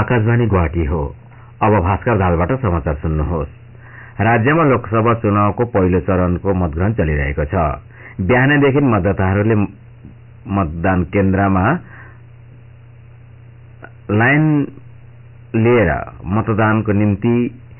आकाशवाणी गुवाहाटी हो। अब भास्कर दालबाट समाचार सुन्नुहोस्। राज्यमा लोकसभा चुनावको पहिलो चरणको मतग्रहण चलिरहेको छ। बिहानैदेखि मतदाताहरूले मतदान केन्द्रमा लाइन लिएर मतदानको निम्ति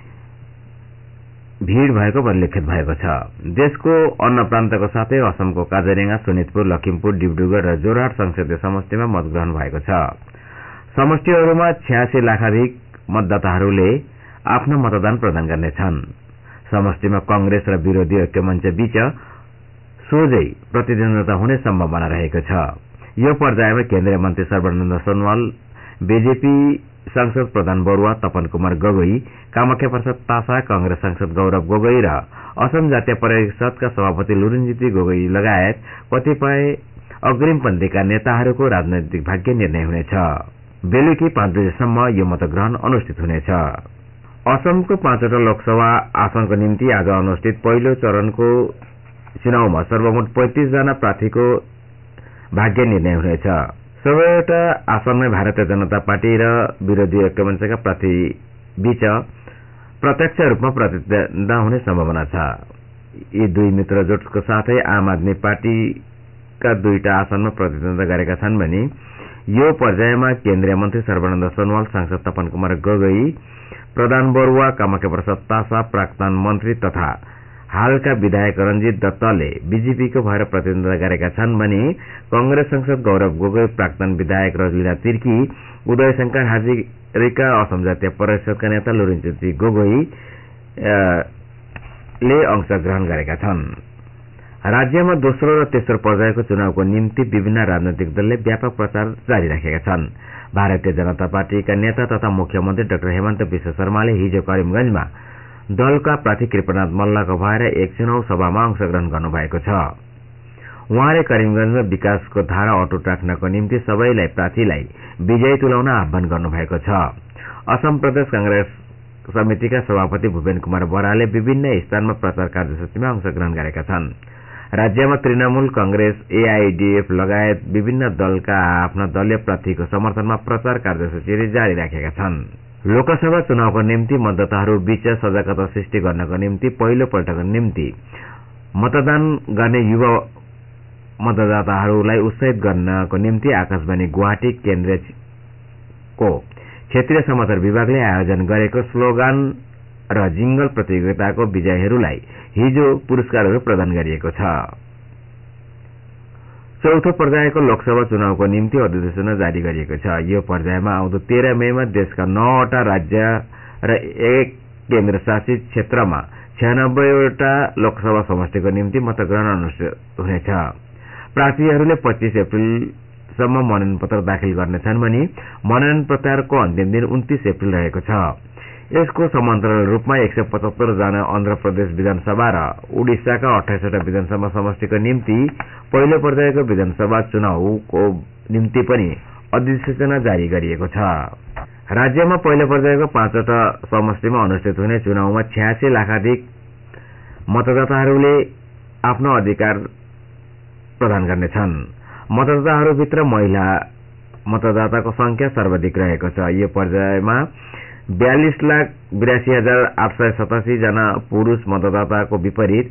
भीड़ भएको परिलक्षित भएको छ। देशको अन्य प्रान्तको साथै असमको काजिरंगा, सोनितपुर, लखिमपुर, डिब्रुगढ़ र जोरहाट संसदीय समष्टिमा मतग्रहण भएको छ। समष्टिहरूमा 86 लाखाधिक मतदाताहरूले आफ्नो मतदान प्रदान गर्नेछन्। समष्टिमा कांग्रेस र विरोधी ऐक्यमञ्च बीच सोझै प्रतिद्वन्द्विता हुने सम्भावना रहेको छ। यो पर्यायमा केन्द्रीय मन्त्री सर्बानन्द सोनोवाल, बीजेपी सांसद प्रधान बरुवा, तपन कुमार गोगोई, कामाख्या प्रसाद तासा, कांग्रेस सांसद गौरव गोगोई र असम जातीय परिषदका सभापति लुरिनज्योति गोगोई लगायत कतिपय अग्रिमपन्थीका नेताहरूको राजनैतिक भाग्य निर्णय हुनेछ। बेलुकी 5 बजेसम्म यो मतग्रहण अनुष्ठित हुनेछ। असमको 5वटा लोकसभा आसनको निम्ति आज अनुष्ठित पहिलो चरणको चुनावमा सर्वमोट 35 जना प्रार्थीको भाग्य निर्णय हुनेछ। सबैवटा आसनमै भारतीय जनता पार्टी र विरोधी ऐक्यमञ्चका प्रार्थी बीच प्रत्यक्ष रूपमा प्रतिद्वन्द्विता हुने सम्भावना छ। यी दुई मित्र जोटको साथै आम आदमी पार्टीका 2टा आसनमा प्रतिद्वन्द्विता गरेका छन् भने यो पर्यायमा केन्द्रीय मन्त्री सर्बानन्द सोनोवाल, सांसद तपन कुमार गोगोई, प्रधान बरुवा, कामाख्या प्रसाद तासा, प्राक्तन मन्त्री तथा हालका विधायक रंजीत दत्तले बीजेपीको भएर प्रतिद्वन्द्विता गरेका छन् भने कांग्रेस सांसद गौरव गोगोई, प्राक्तन विधायक रजलीला तिर्की, उदय शंकर हाजरिका, असम जातीय परिषदका नेता लुरिनज्योति गोगोई ले अंशग्रहण गरेका छन्। राज्यमा दोस्रो र तेस्रो पर्यायको चुनावको निम्ति विभिन्न राजनैतिक दलले व्यापक प्रचार जारी राखेका छन्। भारतीय जनता पार्टीका नेता तथा मुख्यमन्त्री डाक्टर हेमन्त विश्व शर्माले हिजो करिमगंजमा दलका प्रार्थी कृपनाथ मल्लको भएर एक चुनाव सभामा अंशग्रहण गर्नुभएको छ। उहाँले करिमगंजमा विकासको धारा अटुट राख्नको निम्ति सबैलाई प्रार्थीलाई विजयी तुल्याउन आह्वान गर्नुभएको छ। असम प्रदेश कांग्रेस समितिका सभापति भूपेन कुमार बरालले विभिन्न स्थानमा प्रचार कार्यसूचीमा अंशग्रहण गरेका छन्। राज्यमा तृणमूल कांग्रेस, एआईडीएफ लगायत विभिन्न दलका आफ्ना दलीय प्रार्थीको समर्थनमा प्रचार कार्यसूची जारी राखेका छन्। लोकसभा चुनावको निम्ति मतदाताहरू बीच सजगता सृष्टि गर्नको निम्ति पहिलो पल्टको निम्ति मतदान गर्ने युवा मतदाताहरूलाई उत्साहित गर्नको निम्ति आकाशवाणी गुवाहाटी केन्द्रको क्षेत्रीय समाचार विभागले आयोजन गरेको स्लोगान र जिंगल प्रतियोगिताको विजयीहरूलाई हिजो पुरस्कारहरू प्रदान गरिएको छ। चौथो पर्यायको लोकसभा चुनावको निम्ति अधिसूचना जारी गरिएको छ। यो पर्यायमा आउँदो 13 मेमा देशका 9वटा राज्य र 1 केन्द्रशासित क्षेत्रमा 96वटा लोकसभा समष्टिको निम्ति मतग्रहण अनुष्ठित हुनेछ। प्रार्थीहरूले 25 अप्रिलसम्म मनोनयन पत्र दाखिल गर्नेछन् भने मनोनयन प्रत्याहारको अन्तिम दिन 29 अप्रिल रहेको छ। यसको समान्तराल रूपमा 175 जना आन्ध्र प्रदेश विधानसभा र उडिसाका 28वटा विधानसभा समष्टिको निम्ति पहिलो पर्यायको विधानसभा चुनावको निम्ति पनि अधिसूचना जारी गरिएको छ। राज्यमा पहिलो पर्यायको 5वटा समष्टिमा अनुष्ठित हुने चुनावमा 86 लाखाधिक मतदाताहरूले आफ्नो अधिकार प्रदान गर्नेछन्। मतदाताहरूभित्र महिला मतदाताको संख्या सर्वाधिक रहेको छ। यो पर्यायमा 42,82,887 जना पुरुष मतदाताको विपरीत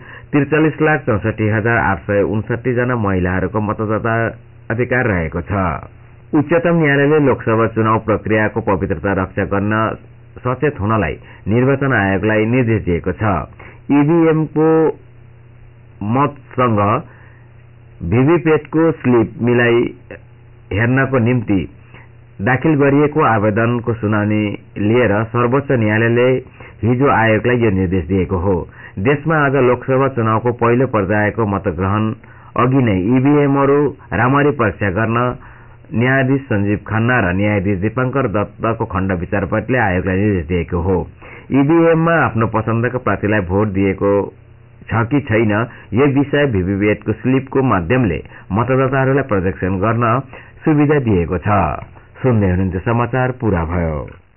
43,64,859 जना महिलाहरूको मतदाता अधिकार रहेको छ। उच्चतम न्यायालयले लोकसभा चुनाव प्रक्रियाको पवित्रता रक्षा गर्न सचेत हुनलाई निर्वाचन आयोगलाई निर्देश दिएको छ। ईवीएमको मतसँग भिभीपैटको स्लिप मिलाई हेर्नको निम्ति दाखिल गरिएको आवेदनको सुनावनी लिएर सर्वोच्च न्यायालयले हिजो आयोगलाई यो निर्देश दिएको हो। देशमा आज लोकसभा चुनावको पहिलो पर्यायको मतग्रहण अघि नै ईवीएमहरू राम्ररी परीक्षा गर्न न्यायाधीश संजीव खन्ना र न्यायाधीश दीपंकर दत्तको खण्ड विचारपीठले आयोगलाई निर्देश दिएको हो। ईवीएममा आफ्नो पसन्दको प्रार्थीलाई भोट दिएको छ कि छैन यो विषय भिभीपैटको स्लिपको माध्यमले मतदाताहरूलाई प्रदर्शन गर्न सुविधा दिएको छ। सुन्दै हुनुहुन्छ समाचार पूरा भयो।